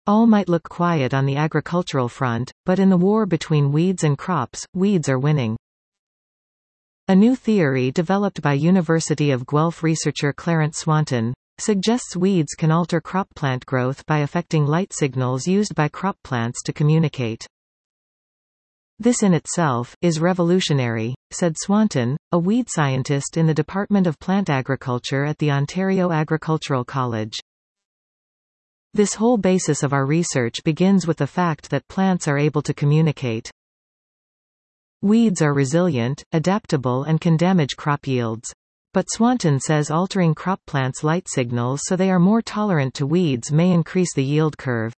All might look quiet on the agricultural front, but in the war between weeds and crops, weeds are winning. A new theory developed by University of Guelph researcher Clarence Swanton suggests weeds can alter crop plant growth by affecting light signals used by crop plants to communicate. This in itself is revolutionary, said Swanton, a weed scientist in the Department of Plant Agriculture at the Ontario Agricultural College. This whole basis of our research begins with the fact that plants are able to communicate. Weeds are resilient, adaptable and can damage crop yields. But Swanton says altering crop plants' light signals so they are more tolerant to weeds may increase the yield curve.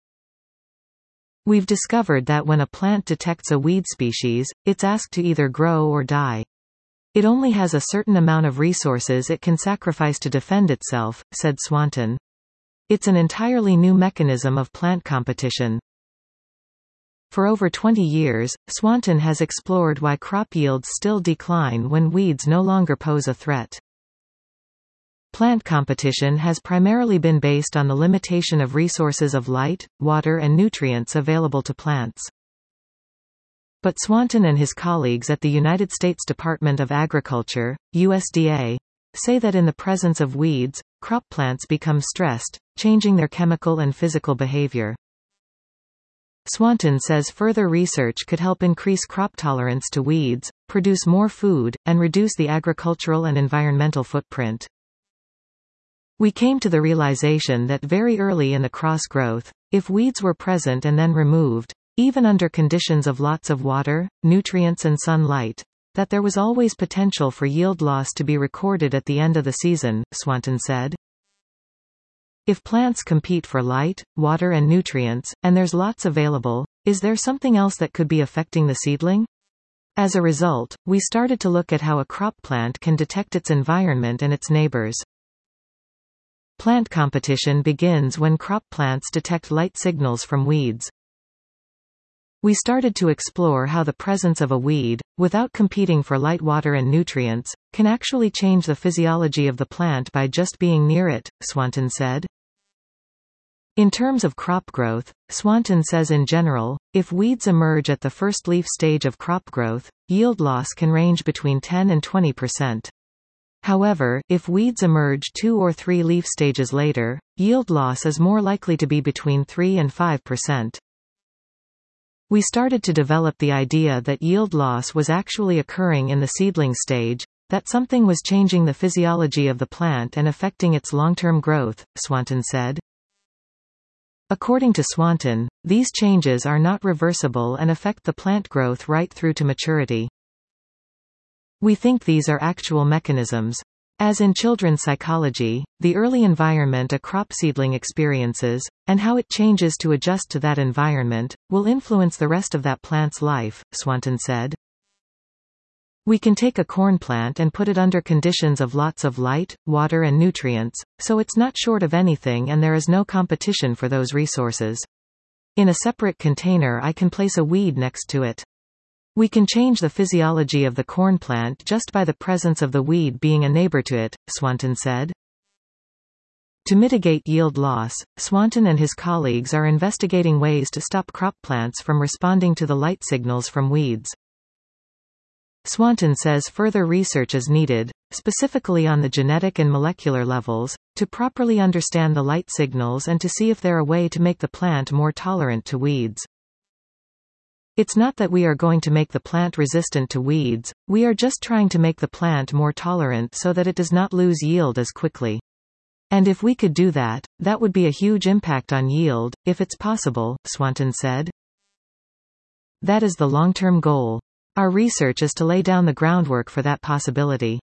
We've discovered that when a plant detects a weed species, it's asked to either grow or die. It only has a certain amount of resources it can sacrifice to defend itself, said Swanton. It's an entirely new mechanism of plant competition. For over 20 years, Swanton has explored why crop yields still decline when weeds no longer pose a threat. Plant competition has primarily been based on the limitation of resources of light, water and nutrients available to plants. But Swanton and his colleagues at the United States Department of Agriculture, USDA, say that in the presence of weeds, crop plants become stressed, changing their chemical and physical behavior. Swanton says further research could help increase crop tolerance to weeds, produce more food, and reduce the agricultural and environmental footprint. We came to the realization that very early in the cross growth, if weeds were present and then removed, even under conditions of lots of water, nutrients and sunlight, that there was always potential for yield loss to be recorded at the end of the season, Swanton said. If plants compete for light, water and nutrients, and there's lots available, is there something else that could be affecting the seedling? As a result, we started to look at how a crop plant can detect its environment and its neighbors. Plant competition begins when crop plants detect light signals from weeds. We started to explore how the presence of a weed, without competing for light, water and nutrients, can actually change the physiology of the plant by just being near it, Swanton said. In terms of crop growth, Swanton says in general, if weeds emerge at the first leaf stage of crop growth, yield loss can range between 10 and 20%. However, if weeds emerge 2 or 3 leaf stages later, yield loss is more likely to be between 3 and 5%. We started to develop the idea that yield loss was actually occurring in the seedling stage, that something was changing the physiology of the plant and affecting its long-term growth, Swanton said. According to Swanton, these changes are not reversible and affect the plant growth right through to maturity. We think these are actual mechanisms. As in children's psychology, the early environment a crop seedling experiences, and how it changes to adjust to that environment, will influence the rest of that plant's life, Swanton said. We can take a corn plant and put it under conditions of lots of light, water and nutrients, so it's not short of anything and there is no competition for those resources. In a separate container I can place a weed next to it. We can change the physiology of the corn plant just by the presence of the weed being a neighbor to it, Swanton said. To mitigate yield loss, Swanton and his colleagues are investigating ways to stop crop plants from responding to the light signals from weeds. Swanton says further research is needed, specifically on the genetic and molecular levels, to properly understand the light signals and to see if there are a way to make the plant more tolerant to weeds. It's not that we are going to make the plant resistant to weeds, we are just trying to make the plant more tolerant so that it does not lose yield as quickly. And if we could do that, that would be a huge impact on yield, if it's possible, Swanton said. That is the long-term goal. Our research is to lay down the groundwork for that possibility.